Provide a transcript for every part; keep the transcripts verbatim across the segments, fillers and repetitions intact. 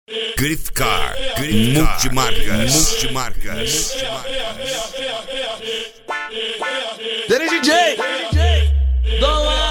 Grifcar, multimarcas, multimarcas. Dele D J, Dom lá.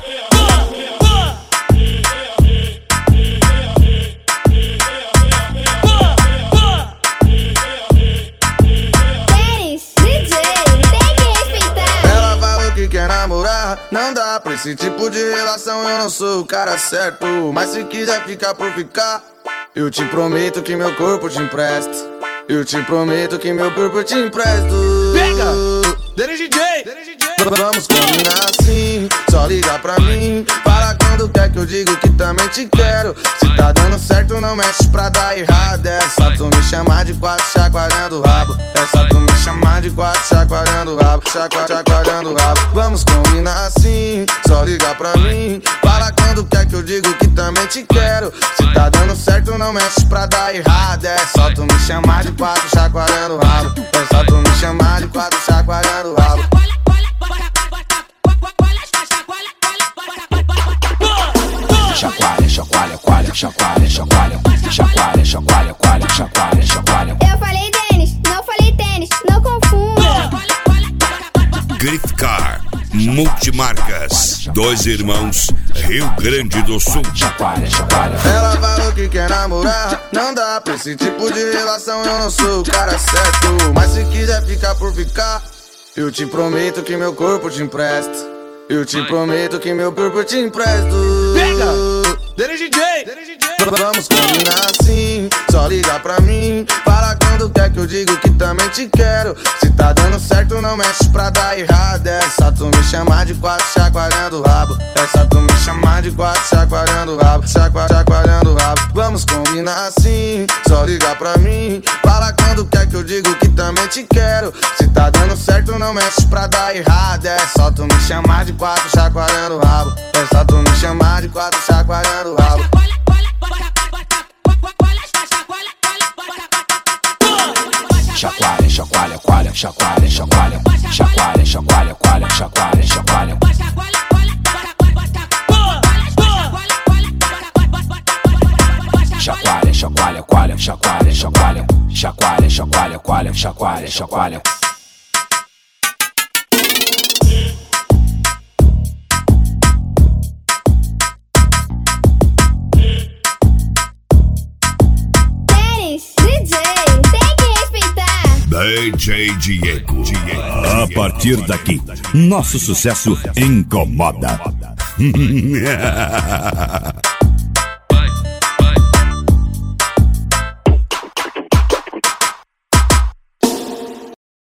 Quer namorar, não dá pra esse tipo de relação. Eu não sou o cara certo, mas se quiser ficar por ficar, eu te prometo que meu corpo te empresto. Eu te prometo que meu corpo te empresto. Pega! Dele D J! Vamos combinar assim, só liga pra mim. Fala quando quer que eu digo que também te quero. Se tá dando certo não mexe pra dar errado. É só tu me chamar de quatro chacoalhando o rabo. É só tu me chamar de quatro chacoalhando o rabo. Chacua, chacoalhando o rabo. Vamos combinar assim, só liga pra mim. Fala quando quer que eu digo que também te quero. Se tá dando certo não mexe pra dar errado. É só tu me chamar de quatro chacoalhando o rabo. É só tu me chamar de quatro chacoalhando o rabo. Chacoalha, chacoalha, coalha, chacoalha, chacoalha, chacoalha, chacoalha, coalha, chacoalha, chacoalha. Eu falei tênis, não falei tênis, não confunda. Grifcar, multimarcas, dois irmãos, Rio Grande do Sul. Chacoalha, chacoalha. Ela falou que quer namorar, não dá pra esse tipo de relação. Eu não sou o cara certo, mas se quiser ficar por ficar, eu te prometo que meu corpo te empresto. Eu te prometo que meu corpo te empresto. Pega! Dele D J! Vamos combinar assim, só liga pra mim. Fala quando quer que eu digo que também te quero. Se tá dando certo não mexe pra dar errado. É só tu me chamar de quatro chacoalhando o rabo. É só tu me chamar de quatro chacoalhando o rabo. Chacua, chacoalhando o rabo. Vamos combinar assim, só liga pra mim. Fala quando quer que eu digo que também te quero. Se tá dando certo não mexe pra dar errado. É só tu me chamar de quatro chacoalhando o rabo. É só tu me chamar de quatro chacoalhando o rabo. Chacoalha, chacoalha, coalha, chacoalha, chacoalha, chacoalha, chacoalha, coalha, chacoalha, chacoalha. Chacoalha, chacoalha, coalha, chacoalha, chacoalha, chacoalha, chacoalha, coalha, chacoalha, chacoalha. D J Diego. A partir daqui, nosso sucesso incomoda.